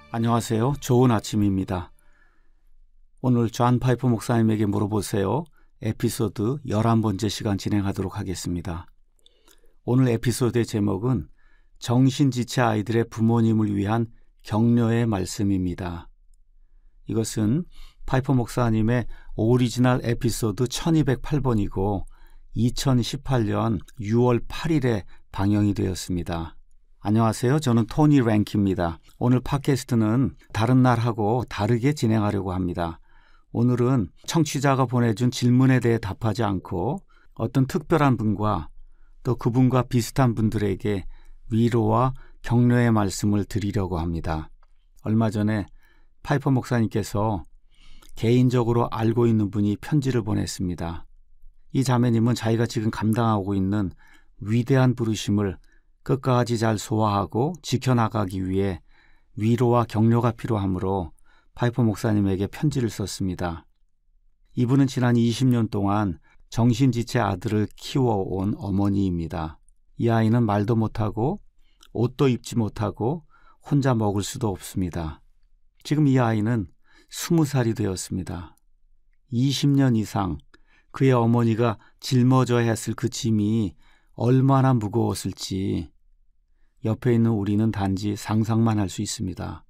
안녕하세요. 좋은 아침입니다. 오늘 존 파이퍼 목사님에게 물어보세요. 에피소드 11번째 시간 진행하도록 하겠습니다. 오늘 에피소드의 제목은 정신지체 아이들의 부모님을 위한 격려의 말씀입니다. 이것은 파이퍼 목사님의 오리지널 에피소드 1208번이고 2018년 6월 8일에 방영이 되었습니다. 안녕하세요. 저는 토니 랭키입니다. 오늘 팟캐스트는 다른 날하고 다르게 진행하려고 합니다. 오늘은 청취자가 보내준 질문에 대해 답하지 않고 어떤 특별한 분과 또 그분과 비슷한 분들에게 위로와 격려의 말씀을 드리려고 합니다. 얼마 전에 파이퍼 목사님께서 개인적으로 알고 있는 분이 편지를 보냈습니다. 이 자매님은 자기가 지금 감당하고 있는 위대한 부르심을 끝까지 잘 소화하고 지켜나가기 위해 위로와 격려가 필요하므로 파이퍼 목사님에게 편지를 썼습니다. 이분은 지난 20년 동안 정신지체 아들을 키워온 어머니입니다. 이 아이는 말도 못하고 옷도 입지 못하고 혼자 먹을 수도 없습니다. 지금 이 아이는 20살이 되었습니다. 20년 이상 그의 어머니가 짊어져야 했을 그 짐이 얼마나 무거웠을지 옆에 있는 우리는 단지 상상만 할 수 있습니다.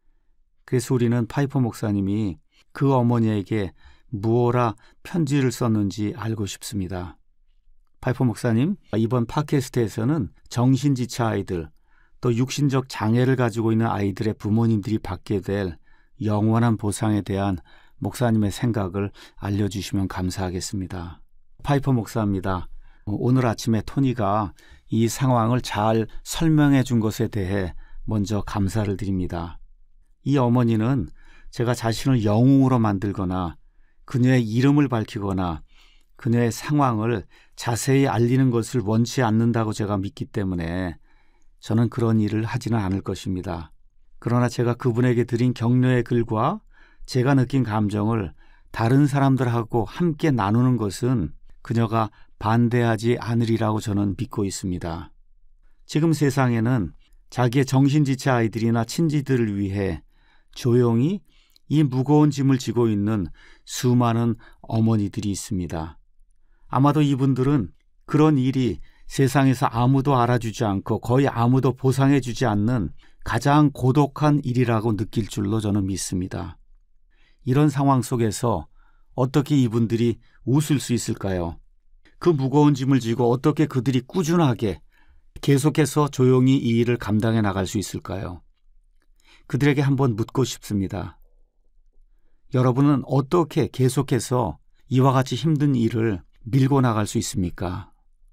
그래서 우리는 파이퍼 목사님이 그 어머니에게 무엇라 편지를 썼는지 알고 싶습니다. 파이퍼 목사님, 이번 팟캐스트에서는 정신지체 아이들, 또 육신적 장애를 가지고 있는 아이들의 부모님들이 받게 될 영원한 보상에 대한 목사님의 생각을 알려주시면 감사하겠습니다. 파이퍼 목사입니다. 오늘 아침에 토니가 이 상황을 잘 설명해 준 것에 대해 먼저 감사를 드립니다. 이 어머니는 제가 자신을 영웅으로 만들거나 그녀의 이름을 밝히거나 그녀의 상황을 자세히 알리는 것을 원치 않는다고 제가 믿기 때문에 저는 그런 일을 하지는 않을 것입니다. 그러나 제가 그분에게 드린 격려의 글과 제가 느낀 감정을 다른 사람들하고 함께 나누는 것은 그녀가 반대하지 않으리라고 저는 믿고 있습니다. 지금 세상에는 자기의 정신지체 아이들이나 친지들을 위해 조용히 이 무거운 짐을 지고 있는 수많은 어머니들이 있습니다. 아마도 이분들은 그런 일이 세상에서 아무도 알아주지 않고 거의 아무도 보상해주지 않는 가장 고독한 일이라고 느낄 줄로 저는 믿습니다. 이런 상황 속에서 어떻게 이분들이 웃을 수 있을까요? 그 무거운 짐을 지고 어떻게 그들이 꾸준하게 계속해서 조용히 이 일을 감당해 나갈 수 있을까요? 그들에게 한번 묻고 싶습니다. 여러분은 어떻게 계속해서 이와 같이 힘든 일을 밀고 나갈 수 있습니까?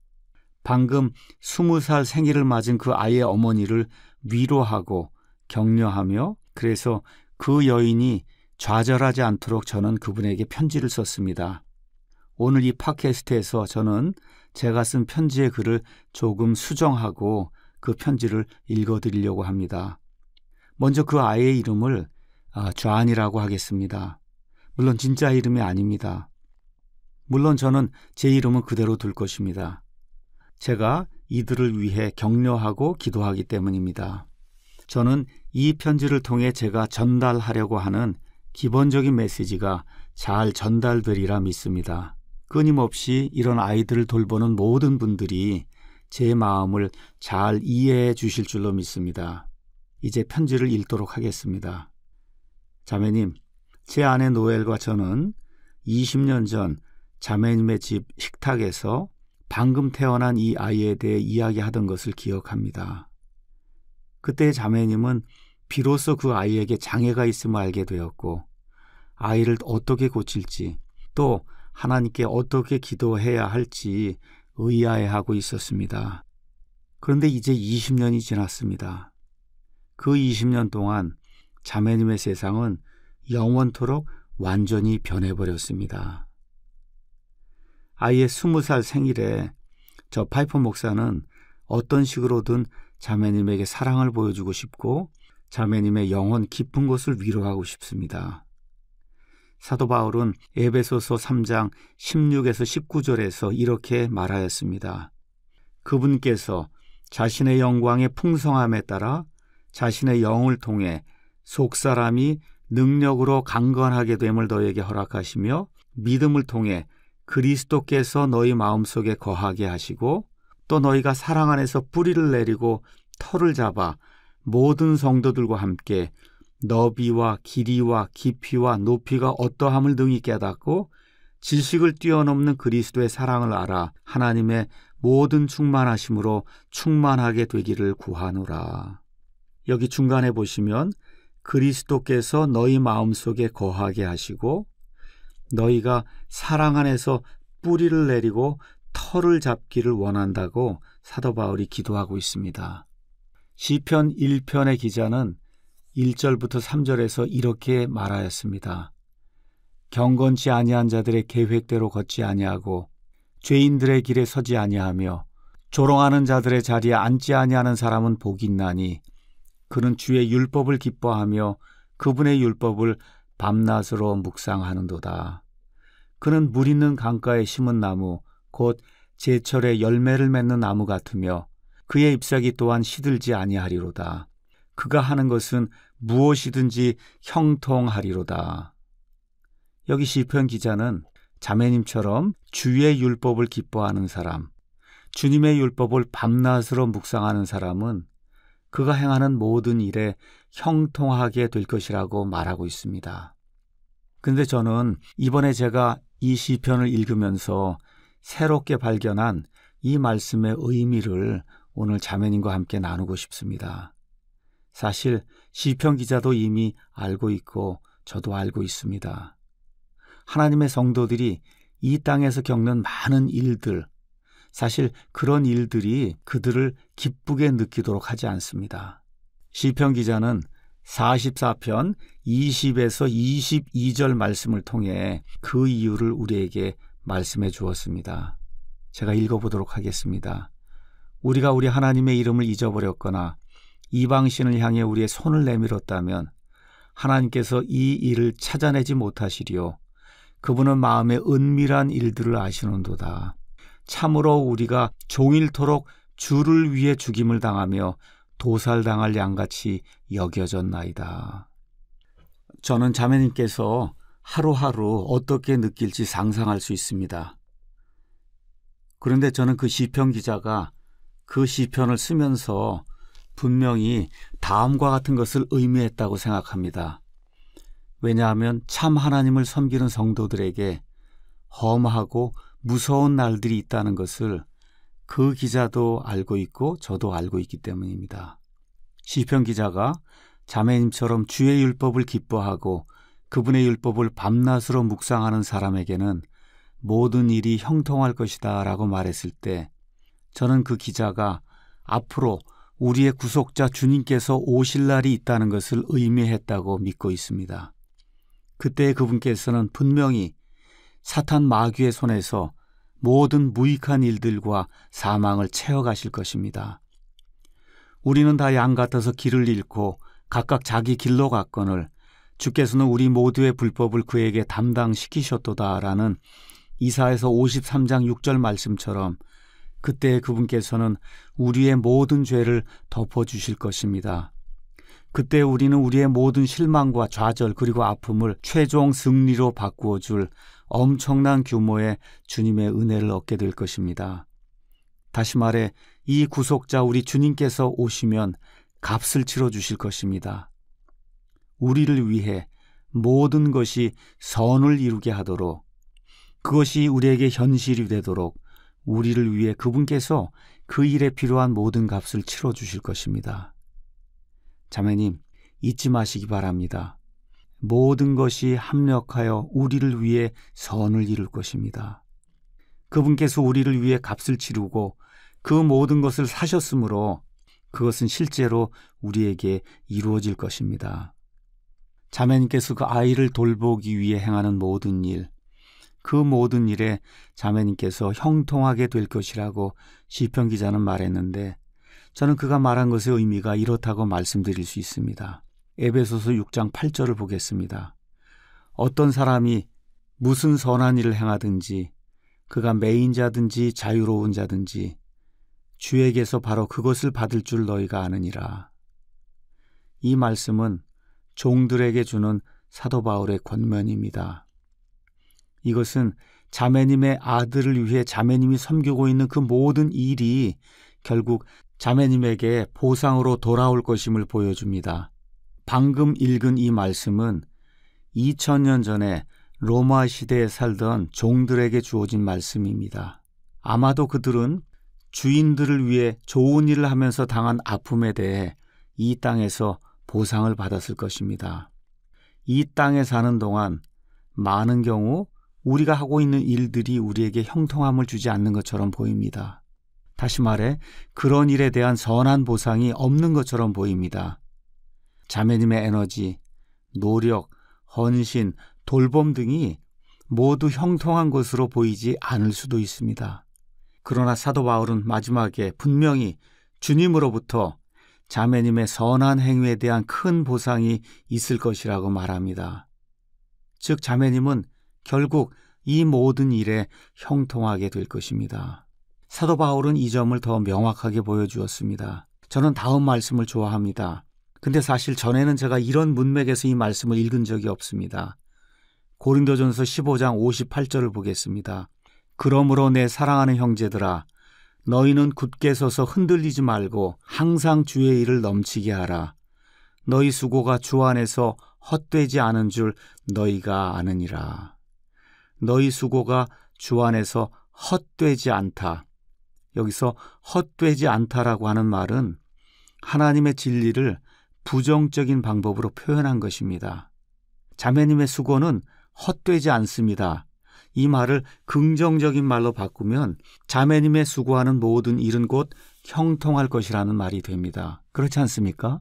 방금 20살 생일을 맞은 그 아이의 어머니를 위로하고 격려하며 그래서 그 여인이 좌절하지 않도록 저는 그분에게 편지를 썼습니다. 오늘 이 팟캐스트에서 저는 제가 쓴 편지의 글을 조금 수정하고 그 편지를 읽어드리려고 합니다. 먼저 그 아이의 이름을 존이라고 하겠습니다. 물론 진짜 이름이 아닙니다. 물론 저는 제 이름은 그대로 둘 것입니다. 제가 이들을 위해 격려하고 기도하기 때문입니다. 저는 이 편지를 통해 제가 전달하려고 하는 기본적인 메시지가 잘 전달되리라 믿습니다. 끊임없이 이런 아이들을 돌보는 모든 분들이 제 마음을 잘 이해해 주실 줄로 믿습니다. 이제 편지를 읽도록 하겠습니다. 자매님, 제 아내 노엘과 저는 20년 전 자매님의 집 식탁에서 방금 태어난 이 아이에 대해 이야기하던 것을 기억합니다. 그때 자매님은 비로소 그 아이에게 장애가 있음을 알게 되었고 아이를 어떻게 고칠지 또 하나님께 어떻게 기도해야 할지 의아해하고 있었습니다. 그런데 이제 20년이 지났습니다. 그 20년 동안 자매님의 세상은 영원토록 완전히 변해버렸습니다. 아이의 20살 생일에 저 파이퍼 목사는 어떤 식으로든 자매님에게 사랑을 보여주고 싶고 자매님의 영혼 깊은 곳을 위로하고 싶습니다. 사도 바울은 에베소서 3장 16에서 19절에서 이렇게 말하였습니다. 그분께서 자신의 영광의 풍성함에 따라 자신의 영을 통해 속사람이 능력으로 강건하게 됨을 너에게 허락하시며 믿음을 통해 그리스도께서 너희 마음속에 거하게 하시고 또 너희가 사랑 안에서 뿌리를 내리고 터를 잡아 모든 성도들과 함께 너비와 길이와 깊이와 높이가 어떠함을 능히 깨닫고 지식을 뛰어넘는 그리스도의 사랑을 알아 하나님의 모든 충만하심으로 충만하게 되기를 구하노라. 여기 중간에 보시면 그리스도께서 너희 마음속에 거하게 하시고 너희가 사랑 안에서 뿌리를 내리고 터를 잡기를 원한다고 사도 바울이 기도하고 있습니다. 시편 1편의 기자는 1절부터 3절에서 이렇게 말하였습니다. 경건치 아니한 자들의 계획대로 걷지 아니하고 죄인들의 길에 서지 아니하며 조롱하는 자들의 자리에 앉지 아니하는 사람은 복이 있나니 그는 주의 율법을 기뻐하며 그분의 율법을 밤낮으로 묵상하는도다. 그는 물 있는 강가에 심은 나무 곧 제철에 열매를 맺는 나무 같으며 그의 잎사귀 또한 시들지 아니하리로다. 그가 하는 것은 무엇이든지 형통하리로다. 여기 시편 기자는 자매님처럼 주의 율법을 기뻐하는 사람, 주님의 율법을 밤낮으로 묵상하는 사람은 그가 행하는 모든 일에 형통하게 될 것이라고 말하고 있습니다. 그런데 저는 이번에 제가 이 시편을 읽으면서 새롭게 발견한 이 말씀의 의미를 오늘 자매님과 함께 나누고 싶습니다. 사실 시편 기자도 이미 알고 있고 저도 알고 있습니다. 하나님의 성도들이 이 땅에서 겪는 많은 일들, 사실 그런 일들이 그들을 기쁘게 느끼도록 하지 않습니다. 시편 기자는 44편 20에서 22절 말씀을 통해 그 이유를 우리에게 말씀해 주었습니다. 제가 읽어보도록 하겠습니다. 우리가 우리 하나님의 이름을 잊어버렸거나 이방신을 향해 우리의 손을 내밀었다면 하나님께서 이 일을 찾아내지 못하시리요. 그분은 마음의 은밀한 일들을 아시는도다. 참으로 우리가 종일토록 주를 위해 죽임을 당하며 도살당할 양같이 여겨졌나이다. 저는 자매님께서 하루하루 어떻게 느낄지 상상할 수 있습니다. 그런데 저는 그 시편 기자가 그 시편을 쓰면서 분명히 다음과 같은 것을 의미했다고 생각합니다. 왜냐하면 참 하나님을 섬기는 성도들에게 험하고 무서운 날들이 있다는 것을 그 기자도 알고 있고 저도 알고 있기 때문입니다. 시편 기자가 자매님처럼 주의 율법을 기뻐하고 그분의 율법을 밤낮으로 묵상하는 사람에게는 모든 일이 형통할 것이다 라고 말했을 때 저는 그 기자가 앞으로 우리의 구속자 주님께서 오실 날이 있다는 것을 의미했다고 믿고 있습니다. 그때 그분께서는 분명히 사탄 마귀의 손에서 모든 무익한 일들과 사망을 채워가실 것입니다. 우리는 다 양 같아서 길을 잃고 각각 자기 길로 갔거늘 주께서는 우리 모두의 불법을 그에게 담당시키셨도다라는 이사야서 53장 6절 말씀처럼 그때 그분께서는 우리의 모든 죄를 덮어주실 것입니다. 그때 우리는 우리의 모든 실망과 좌절 그리고 아픔을 최종 승리로 바꾸어 줄 엄청난 규모의 주님의 은혜를 얻게 될 것입니다. 다시 말해 이 구속자 우리 주님께서 오시면 값을 치러 주실 것입니다. 우리를 위해 모든 것이 선을 이루게 하도록 그것이 우리에게 현실이 되도록 우리를 위해 그분께서 그 일에 필요한 모든 값을 치러 주실 것입니다. 자매님, 잊지 마시기 바랍니다. 모든 것이 합력하여 우리를 위해 선을 이룰 것입니다. 그분께서 우리를 위해 값을 치르고 그 모든 것을 사셨으므로 그것은 실제로 우리에게 이루어질 것입니다. 자매님께서 그 아이를 돌보기 위해 행하는 모든 일, 그 모든 일에 자매님께서 형통하게 될 것이라고 시편 기자는 말했는데 저는 그가 말한 것의 의미가 이렇다고 말씀드릴 수 있습니다. 에베소서 6장 8절을 보겠습니다. 어떤 사람이 무슨 선한 일을 행하든지 그가 매인 자든지 자유로운 자든지 주에게서 바로 그것을 받을 줄 너희가 아느니라. 이 말씀은 종들에게 주는 사도 바울의 권면입니다. 이것은 자매님의 아들을 위해 자매님이 섬기고 있는 그 모든 일이 결국 자매님에게 보상으로 돌아올 것임을 보여줍니다. 방금 읽은 이 말씀은 2000년 전에 로마 시대에 살던 종들에게 주어진 말씀입니다. 아마도 그들은 주인들을 위해 좋은 일을 하면서 당한 아픔에 대해 이 땅에서 보상을 받았을 것입니다. 이 땅에 사는 동안 많은 경우 우리가 하고 있는 일들이 우리에게 형통함을 주지 않는 것처럼 보입니다. 다시 말해 그런 일에 대한 선한 보상이 없는 것처럼 보입니다. 자매님의 에너지, 노력, 헌신, 돌봄 등이 모두 형통한 것으로 보이지 않을 수도 있습니다. 그러나 사도 바울은 마지막에 분명히 주님으로부터 자매님의 선한 행위에 대한 큰 보상이 있을 것이라고 말합니다. 즉 자매님은 결국 이 모든 일에 형통하게 될 것입니다. 사도 바울은 이 점을 더 명확하게 보여주었습니다. 저는 다음 말씀을 좋아합니다. 근데 사실 전에는 제가 이런 문맥에서 이 말씀을 읽은 적이 없습니다. 고린도전서 15장 58절을 보겠습니다. 그러므로 내 사랑하는 형제들아 너희는 굳게 서서 흔들리지 말고 항상 주의 일을 넘치게 하라. 너희 수고가 주 안에서 헛되지 않은 줄 너희가 아느니라. 너희 수고가 주 안에서 헛되지 않다. 여기서 헛되지 않다라고 하는 말은 하나님의 진리를 부정적인 방법으로 표현한 것입니다. 자매님의 수고는 헛되지 않습니다. 이 말을 긍정적인 말로 바꾸면 자매님의 수고하는 모든 일은 곧 형통할 것이라는 말이 됩니다. 그렇지 않습니까?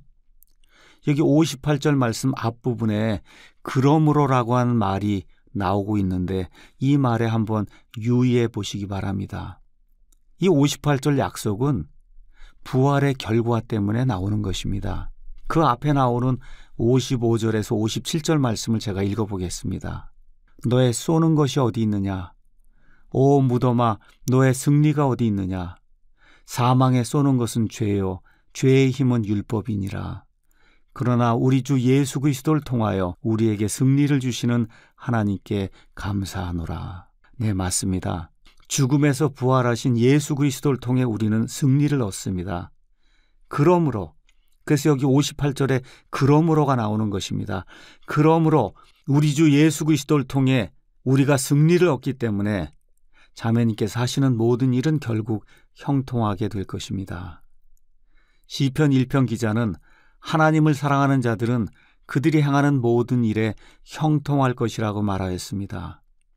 여기 58절 말씀 앞부분에 그러므로라고 하는 말이 나오고 있는데 이 말에 한번 유의해 보시기 바랍니다. 이 58절 약속은 부활의 결과 때문에 나오는 것입니다. 그 앞에 나오는 55절에서 57절 말씀을 제가 읽어보겠습니다. 너의 쏘는 것이 어디 있느냐? 오 무덤아 너의 승리가 어디 있느냐? 사망에 쏘는 것은 죄요 죄의 힘은 율법이니라. 그러나 우리 주 예수 그리스도를 통하여 우리에게 승리를 주시는 하나님께 감사하노라. 네, 맞습니다. 죽음에서 부활하신 예수 그리스도를 통해 우리는 승리를 얻습니다. 그러므로, 그래서 여기 58절에 그러므로가 나오는 것입니다. 그러므로 우리 주 예수 그리스도를 통해 우리가 승리를 얻기 때문에 자매님께서 하시는 모든 일은 결국 형통하게 될 것입니다. 시편 1편 기자는 하나님을 사랑하는 자들은 그들이 행하는 모든 일에 형통할 것이라고 말하였습니다.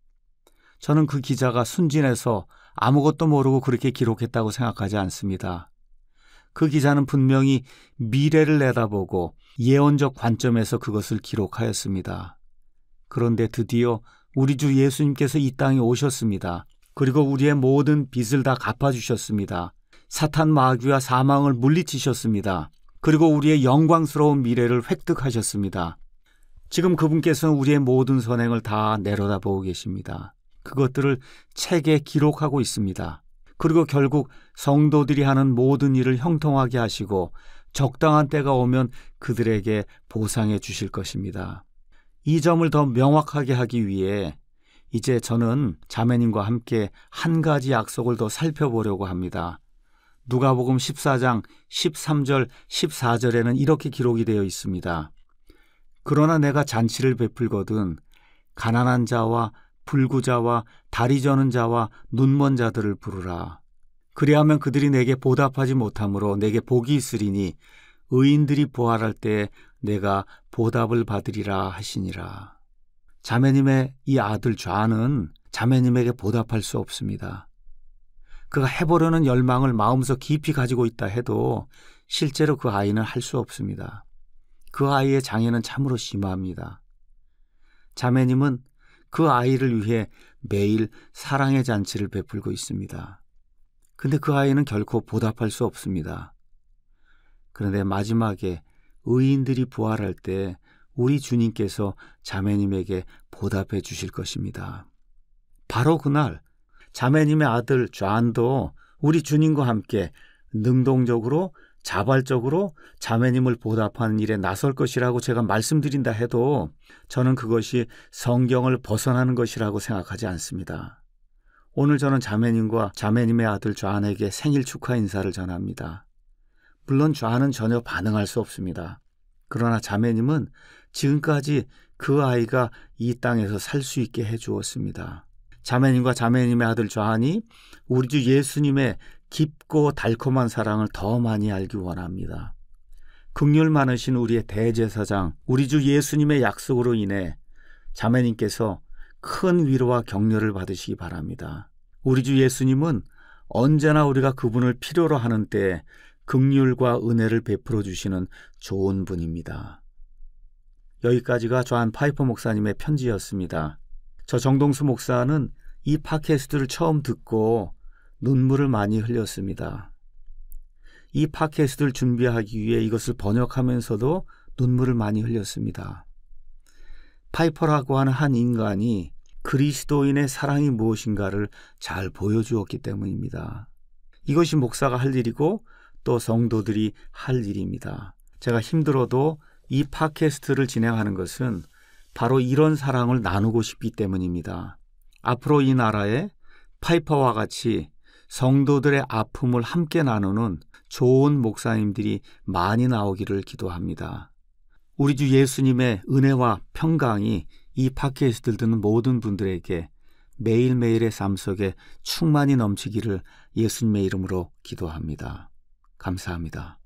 저는 그 기자가 순진해서 아무것도 모르고 그렇게 기록했다고 생각하지 않습니다. 그 기자는 분명히 미래를 내다보고 예언적 관점에서 그것을 기록하였습니다. 그런데 드디어 우리 주 예수님께서 이 땅에 오셨습니다. 그리고 우리의 모든 빚을 다 갚아주셨습니다. 사탄 마귀와 사망을 물리치셨습니다. 그리고 우리의 영광스러운 미래를 획득하셨습니다. 지금 그분께서는 우리의 모든 선행을 다 내려다보고 계십니다. 그것들을 책에 기록하고 있습니다. 그리고 결국 성도들이 하는 모든 일을 형통하게 하시고 적당한 때가 오면 그들에게 보상해 주실 것입니다. 이 점을 더 명확하게 하기 위해 이제 저는 자매님과 함께 한 가지 약속을 더 살펴보려고 합니다. 누가복음 14장 13절 14절에는 이렇게 기록이 되어 있습니다. 그러나 내가 잔치를 베풀거든 가난한 자와 불구자와 다리 저는 자와 눈먼 자들을 부르라. 그리하면 그들이 내게 보답하지 못하므로 내게 복이 있으리니 의인들이 부활할 때 내가 보답을 받으리라 하시니라. 자매님의 이 아들 좌는 자매님에게 보답할 수 없습니다. 그가 해보려는 열망을 마음속 깊이 가지고 있다 해도 실제로 그 아이는 할 수 없습니다. 그 아이의 장애는 참으로 심합니다. 자매님은 그 아이를 위해 매일 사랑의 잔치를 베풀고 있습니다. 근데 그 아이는 결코 보답할 수 없습니다. 그런데 마지막에 의인들이 부활할 때 우리 주님께서 자매님에게 보답해 주실 것입니다. 바로 그날 자매님의 아들 좌안도 우리 주님과 함께 능동적으로 자발적으로 자매님을 보답하는 일에 나설 것이라고 제가 말씀드린다 해도 저는 그것이 성경을 벗어나는 것이라고 생각하지 않습니다. 오늘 저는 자매님과 자매님의 아들 존에게 생일 축하 인사를 전합니다. 물론 존은 전혀 반응할 수 없습니다. 그러나 자매님은 지금까지 그 아이가 이 땅에서 살 수 있게 해주었습니다. 자매님과 자매님의 아들 존이 우리 주 예수님의 깊고 달콤한 사랑을 더 많이 알기 원합니다. 긍휼 많으신 우리의 대제사장, 우리 주 예수님의 약속으로 인해 자매님께서 큰 위로와 격려를 받으시기 바랍니다. 우리 주 예수님은 언제나 우리가 그분을 필요로 하는 때에 긍휼과 은혜를 베풀어 주시는 좋은 분입니다. 여기까지가 존 파이퍼 목사님의 편지였습니다. 저 정동수 목사는 이 팟캐스트를 처음 듣고 눈물을 많이 흘렸습니다. 이 팟캐스트를 준비하기 위해 이것을 번역하면서도 눈물을 많이 흘렸습니다. 파이퍼라고 하는 한 인간이 그리스도인의 사랑이 무엇인가를 잘 보여주었기 때문입니다. 이것이 목사가 할 일이고 또 성도들이 할 일입니다. 제가 힘들어도 이 팟캐스트를 진행하는 것은 바로 이런 사랑을 나누고 싶기 때문입니다. 앞으로 이 나라에 파이퍼와 같이 성도들의 아픔을 함께 나누는 좋은 목사님들이 많이 나오기를 기도합니다. 우리 주 예수님의 은혜와 평강이 이 팟캐스트를 듣는 모든 분들에게 매일매일의 삶 속에 충만히 넘치기를 예수님의 이름으로 기도합니다. 감사합니다.